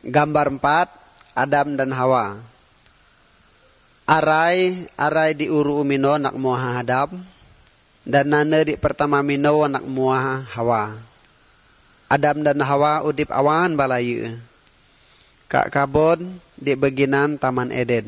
Gambar 4, Adam dan Hawa. Arai di uru umino nak muah Adam, dan nana di pertama mino nak muah Hawa. Adam dan Hawa udip awan balayu. Kak kabon di baginan Taman Eden.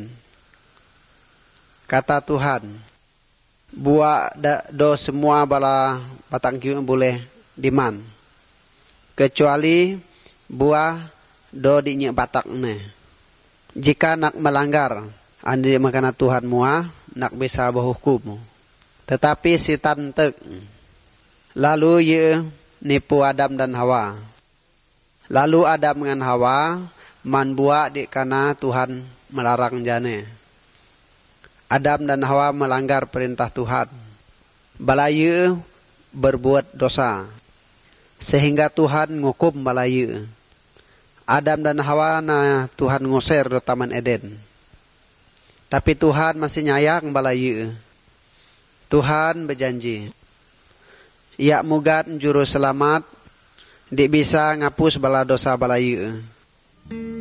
Kata Tuhan, buah do semua bala batang kiu boleh diman, kecuali buah do di nyek batak ne. Jika nak melanggar, andi makana Tuhan mua nak bisa berhukum. Tetapi si tantek lalu ye nipu Adam dan Hawa. Lalu Adam dengan Hawa man buat di kana Tuhan melarang jane. Adam dan Hawa melanggar perintah Tuhan. Balayu berbuat dosa sehingga Tuhan ngukum balayu. Adam dan Hawa na Tuhan ngusir di Taman Eden. Tapi Tuhan masih nyayang balayu. Tuhan berjanji, ia mugat juru selamat, dia bisa ngapus bala dosa balayu.